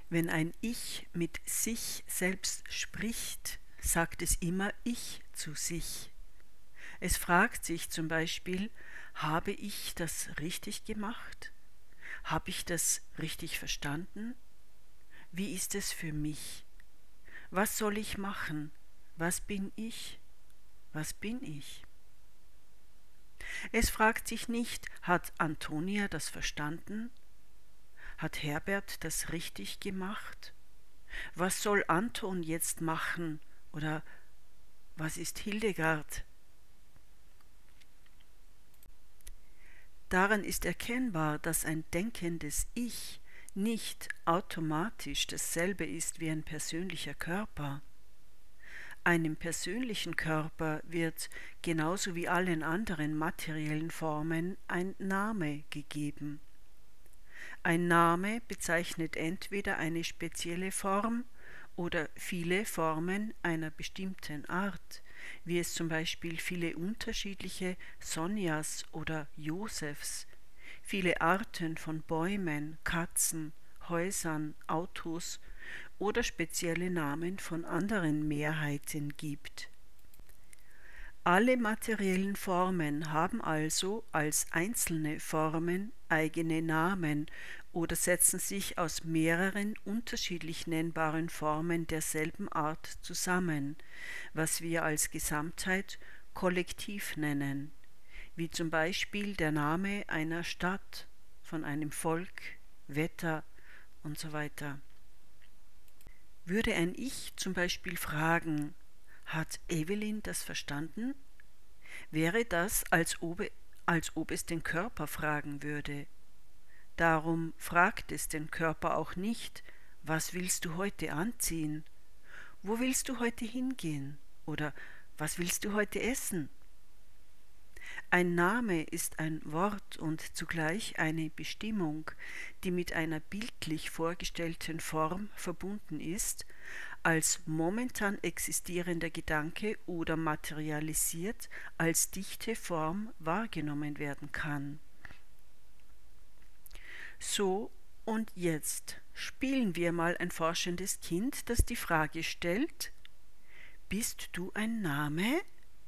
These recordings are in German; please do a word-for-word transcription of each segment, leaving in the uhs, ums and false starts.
Wenn ein Ich mit sich selbst spricht, sagt es immer Ich zu sich. Es fragt sich zum Beispiel: Habe ich das richtig gemacht? Habe ich das richtig verstanden? Wie ist es für mich? Was soll ich machen? Was bin ich? Was bin ich? Es fragt sich nicht: Hat Antonia das verstanden? Hat Herbert das richtig gemacht? Was soll Anton jetzt machen? Oder was ist Hildegard? Daran ist erkennbar, dass ein denkendes Ich nicht automatisch dasselbe ist wie ein persönlicher Körper. Einem persönlichen Körper wird genauso wie allen anderen materiellen Formen ein Name gegeben. Ein Name bezeichnet entweder eine spezielle Form oder viele Formen einer bestimmten Art, wie es zum Beispiel viele unterschiedliche Sonjas oder Josefs, viele Arten von Bäumen, Katzen, Häusern, Autos oder spezielle Namen von anderen Mehrheiten gibt. Alle materiellen Formen haben also als einzelne Formen eigene Namen oder setzen sich aus mehreren unterschiedlich nennbaren Formen derselben Art zusammen, was wir als Gesamtheit Kollektiv nennen, wie zum Beispiel der Name einer Stadt, von einem Volk, Wetter und so weiter. Würde ein Ich zum Beispiel fragen: Hat Evelyn das verstanden? Wäre das, als ob, als ob es den Körper fragen würde. Darum fragt es den Körper auch nicht: Was willst du heute anziehen? Wo willst du heute hingehen? Oder was willst du heute essen? Ein Name ist ein Wort und zugleich eine Bestimmung, die mit einer bildlich vorgestellten Form verbunden ist, als momentan existierender Gedanke oder materialisiert als dichte Form wahrgenommen werden kann. So, und jetzt spielen wir mal ein forschendes Kind, das die Frage stellt: Bist du ein Name?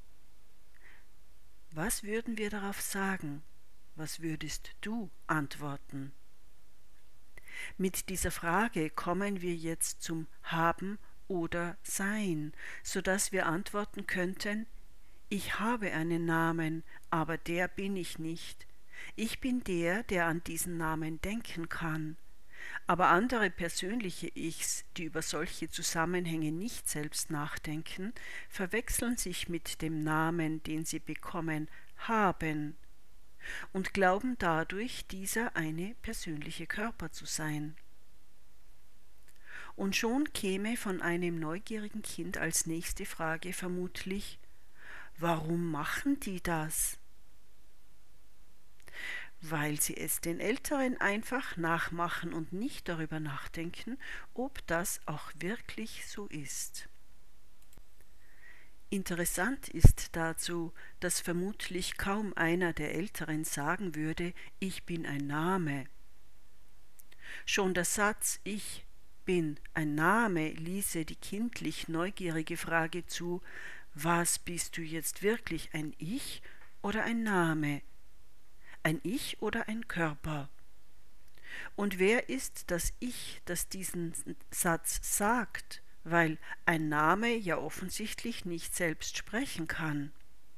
Was würden wir darauf sagen? Was würdest du antworten? Mit dieser Frage kommen wir jetzt zum Haben oder Sein, sodass wir antworten könnten: Ich habe einen Namen, aber der bin ich nicht. Ich bin der, der an diesen Namen denken kann. Aber andere persönliche Ichs, die über solche Zusammenhänge nicht selbst nachdenken, verwechseln sich mit dem Namen, den sie bekommen haben, und glauben dadurch, dieser eine persönliche Körper zu sein. Und schon käme von einem neugierigen Kind als nächste Frage vermutlich: Warum machen die das? Weil sie es den Älteren einfach nachmachen und nicht darüber nachdenken, ob das auch wirklich so ist. Interessant ist dazu, dass vermutlich kaum einer der Älteren sagen würde: Ich bin ein Name. Schon der Satz Ich bin ein Name ließe die kindlich neugierige Frage zu: Was bist du jetzt wirklich, ein Ich oder ein Name? Ein Ich oder ein Körper? Und wer ist das Ich, das diesen Satz sagt, weil ein Name ja offensichtlich nicht selbst sprechen kann?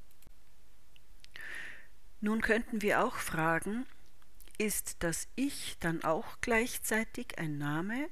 Nun könnten wir auch fragen: Ist das Ich dann auch gleichzeitig ein Name?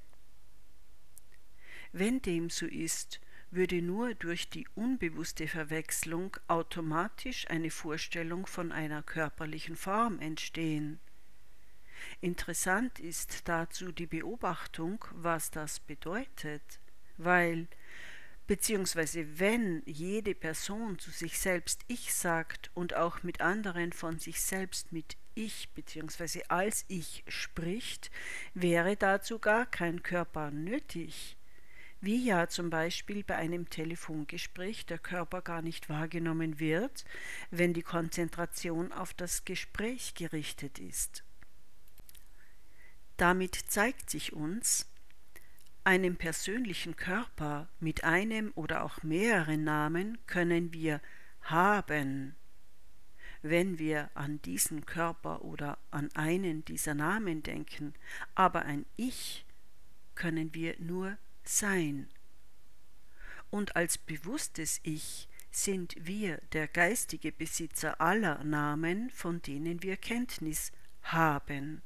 Wenn dem so ist, würde nur durch die unbewusste Verwechslung automatisch eine Vorstellung von einer körperlichen Form entstehen. Interessant ist dazu die Beobachtung, was das bedeutet, weil, beziehungsweise wenn jede Person zu sich selbst Ich sagt und auch mit anderen von sich selbst mit Ich beziehungsweise als Ich spricht, wäre dazu gar kein Körper nötig. Wie ja zum Beispiel bei einem Telefongespräch der Körper gar nicht wahrgenommen wird, wenn die Konzentration auf das Gespräch gerichtet ist. Damit zeigt sich uns, Einen persönlichen Körper mit einem oder auch mehreren Namen können wir haben. Wenn wir an diesen Körper oder an einen dieser Namen denken, aber ein Ich können wir nur sein. Und als bewusstes Ich sind wir der geistige Besitzer aller Namen, von denen wir Kenntnis haben.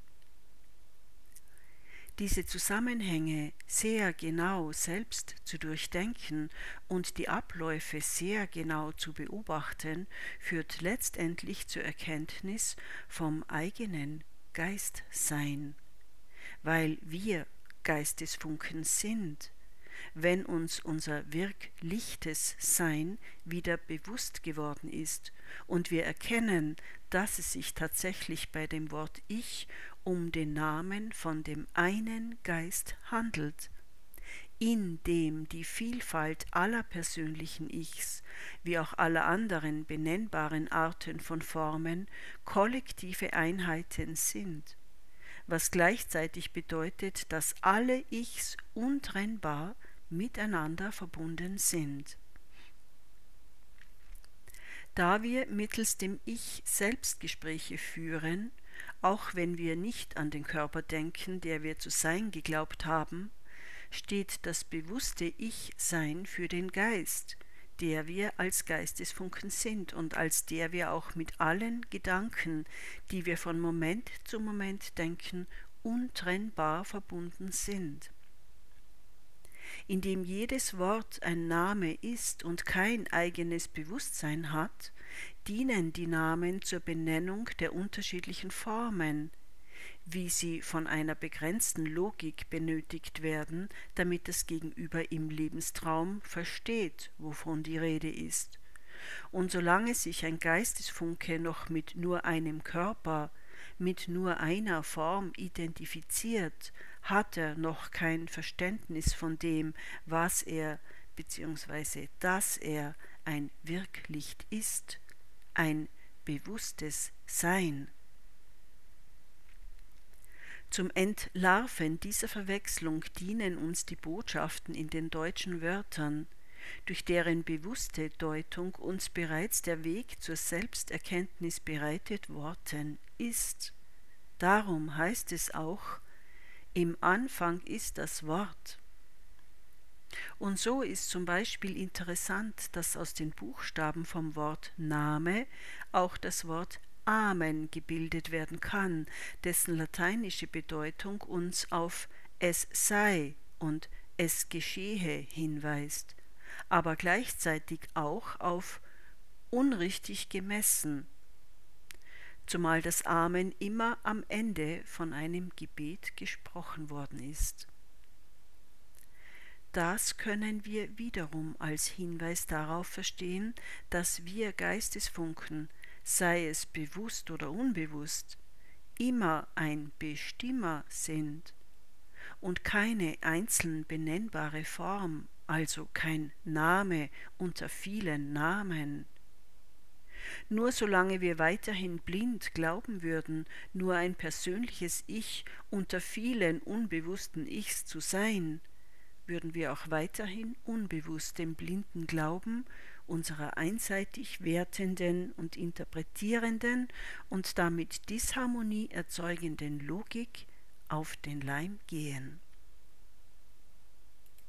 Diese Zusammenhänge sehr genau selbst zu durchdenken und die Abläufe sehr genau zu beobachten, führt letztendlich zur Erkenntnis vom eigenen Geistsein, weil wir Geistesfunken sind. Wenn uns unser wirkliches Sein wieder bewusst geworden ist und wir erkennen, dass es sich tatsächlich bei dem Wort Ich um den Namen von dem einen Geist handelt, in dem die Vielfalt aller persönlichen Ichs, wie auch aller anderen benennbaren Arten von Formen, kollektive Einheiten sind, was gleichzeitig bedeutet, dass alle Ichs untrennbar miteinander verbunden sind. Da wir mittels dem Ich Selbstgespräche führen, auch wenn wir nicht an den Körper denken, der wir zu sein geglaubt haben, steht das bewusste Ich-Sein für den Geist, der wir als Geistesfunken sind und als der wir auch mit allen Gedanken, die wir von Moment zu Moment denken, untrennbar verbunden sind. Indem jedes Wort ein Name ist und kein eigenes Bewusstsein hat, dienen die Namen zur Benennung der unterschiedlichen Formen, wie sie von einer begrenzten Logik benötigt werden, damit das Gegenüber im Lebenstraum versteht, wovon die Rede ist. Und solange sich ein Geistesfunke noch mit nur einem Körper, mit nur einer Form identifiziert, hat er noch kein Verständnis von dem, was er bzw. dass er ein Wirklicht ist, ein bewusstes Sein. Zum Entlarven dieser Verwechslung dienen uns die Botschaften in den deutschen Wörtern, durch deren bewusste Deutung uns bereits der Weg zur Selbsterkenntnis bereitet worden ist. Darum heißt es auch, im Anfang ist das Wort. Und so ist zum Beispiel interessant, dass aus den Buchstaben vom Wort Name auch das Wort Amen gebildet werden kann, dessen lateinische Bedeutung uns auf es sei und es geschehe hinweist, aber gleichzeitig auch auf unrichtig gemessen, zumal das Amen immer am Ende von einem Gebet gesprochen worden ist. Das können wir wiederum als Hinweis darauf verstehen, dass wir Geistesfunken, sei es bewusst oder unbewusst, immer ein Bestimmer sind und keine einzeln benennbare Form, also kein Name unter vielen Namen. Nur solange wir weiterhin blind glauben würden, nur ein persönliches Ich unter vielen unbewussten Ichs zu sein, würden wir auch weiterhin unbewusst dem blinden Glauben unserer einseitig wertenden und interpretierenden und damit Disharmonie erzeugenden Logik auf den Leim gehen.